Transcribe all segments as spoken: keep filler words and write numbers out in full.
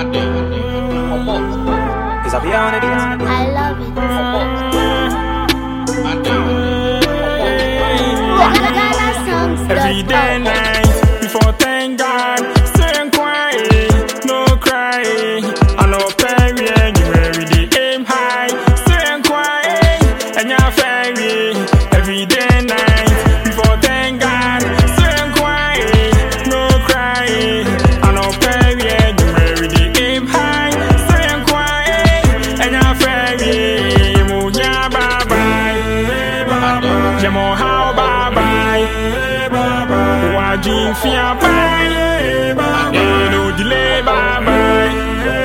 Is that beyond it? I love it. Every day night before thank God, saying quiet, no crying. I know perry and you every day aim high, saying quiet and you're fairy. Every day night before thank God, saying quiet, no crying. I know perry and you every day aim high, saying quiet and you're fairy. Munya bye bye, Jamo how bye bye. Wajin fia bye, no delay bye bye.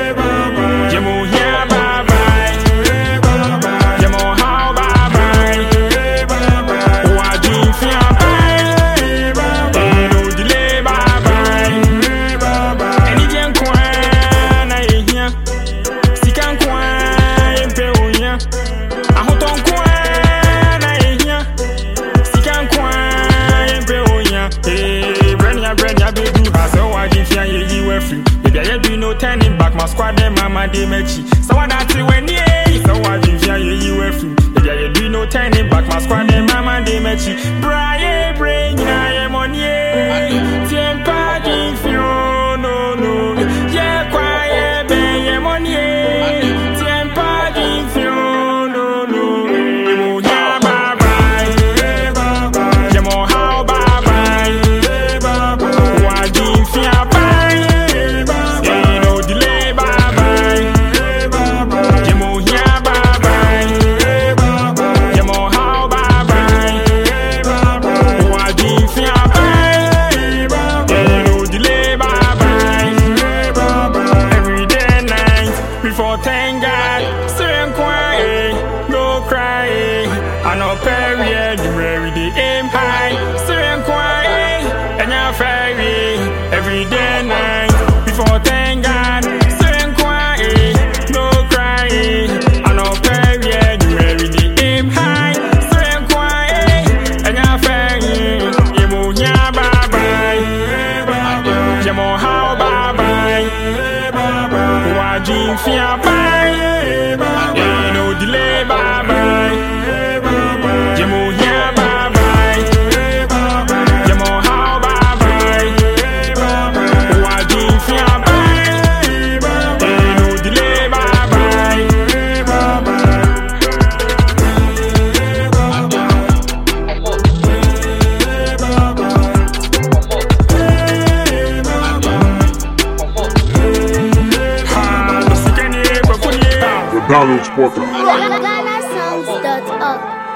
Jamo here bye bye, Jamo how bye bye. Wajin fia bye, no delay bye bye. Any jam kwan na ehia, sikan kwan empe onya. Ahoton kwan na ehia, sikan kwan empe onya. Hey, Brenya, Brenya, baby, I saw I didn't fear you were free. Baby, I do no turning back, my squad, them, mama, they met you. So I don't see when you, so I didn't fear you were free. Baby, I do no turning back, my squad, them, mama, they met you. Brian, Brenya, I am on ye. Tempa, if you no, no, yeah, quiet, baby, I'm on ye. Tempa, if you no, no, yeah, bye bye. Jamo, how bye bye. Wajin fia bye, ain't no delay bye bye. Jamo here bye bye, Jamo how bye bye. Wajin fia bye, ain't no delay bye bye. Every day night before thank God, saying quiet, no crying. I know period, you every day aim high, saying quiet and you're fairy. Every day night before thank God, saying quiet, no crying. I know period, you every day aim high, saying quiet and you're fairy. Yemo nya bye bye, Yemo how bye bye. Wajin fia bye, ain't no delay bye bye. Yemo here bye bye, Yemo how bye bye. Wajin fia bye, ain't no delay bye bye. Ha, no sikanye kwa kunye. The Download Portal. Ghana Sounds dot org.